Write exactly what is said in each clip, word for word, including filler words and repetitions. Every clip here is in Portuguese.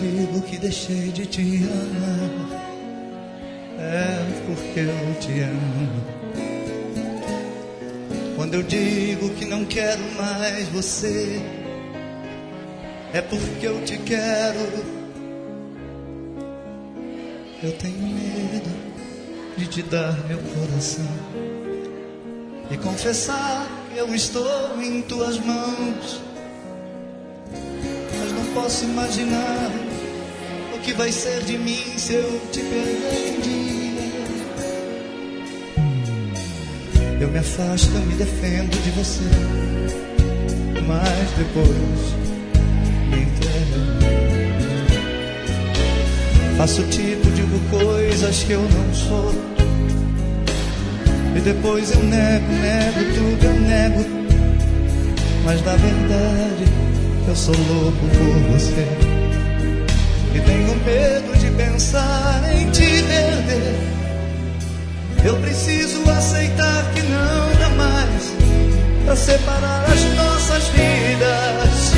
digo que deixei de te amar, é porque eu te amo. Quando eu digo que não quero mais você, é porque eu te quero. Eu tenho medo de te dar meu coração e confessar que eu estou em tuas mãos. Mas não posso imaginar o que vai ser de mim se eu te perder um dia. Eu me afasto, eu me defendo de você, mas depois me entrego. Faço tipo, digo coisas que eu não sou, e depois eu nego, nego tudo, eu nego. Mas na verdade eu sou louco por você, e tenho medo de pensar em te perder. Eu preciso aceitar que não dá mais pra separar as nossas vidas.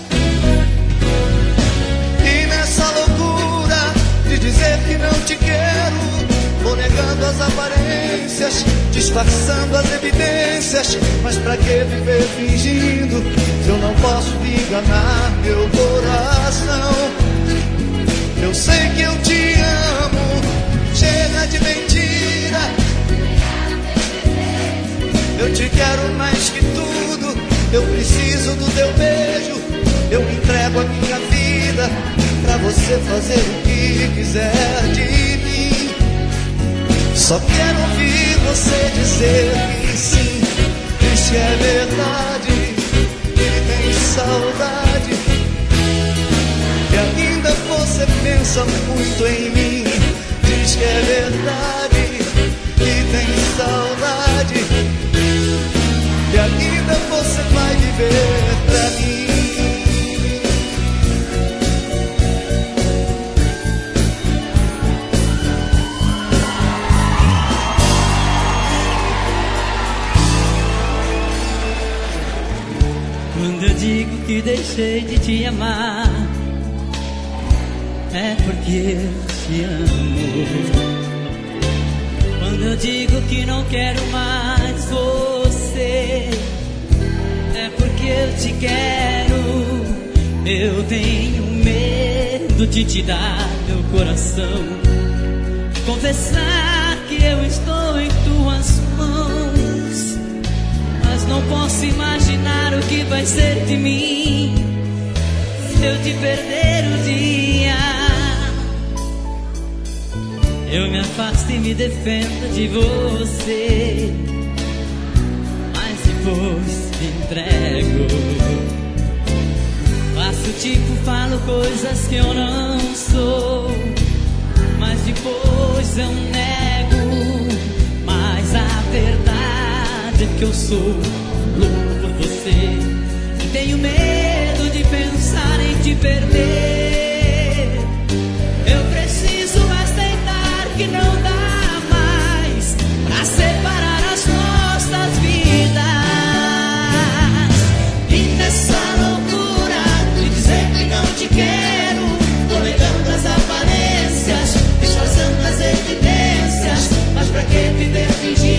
E nessa loucura de dizer que não te quero, vou negando as aparências, disfarçando as evidências. Mas pra que viver fingindo se eu não posso enganar meu coração? Eu sei que eu te amo, chega de mentira. Eu te quero mais que tudo, eu preciso do teu beijo. Eu entrego a minha vida pra você fazer o que quiser de mim. Só quero ouvir você dizer que sim, diz que é verdade, que tem saudade, que ainda você pensa muito em mim. Diz que é verdade, que tem saudade, e ainda você vai viver pra mim. Quando eu digo que deixei de te amar, é porque eu te amo. Quando eu digo que não quero mais você, é porque eu te quero. Eu tenho medo de te dar meu coração, confessar que eu estou em tuas mãos. Mas não posso imaginar o que vai ser de mim se eu te perder um dia. Eu me afasto e me defendo de você, mas depois me entrego. Faço tipo, falo coisas que eu não sou, mas depois eu nego. Mas a verdade é que eu sou louco por você, e tenho medo de pensar em te perder. Eu preciso aceitar que não dá mais pra separar as nossas vidas. E nessa loucura de dizer que não te quero, tô negando as aparências, disfarçando as evidências. Mas pra que viver fingindo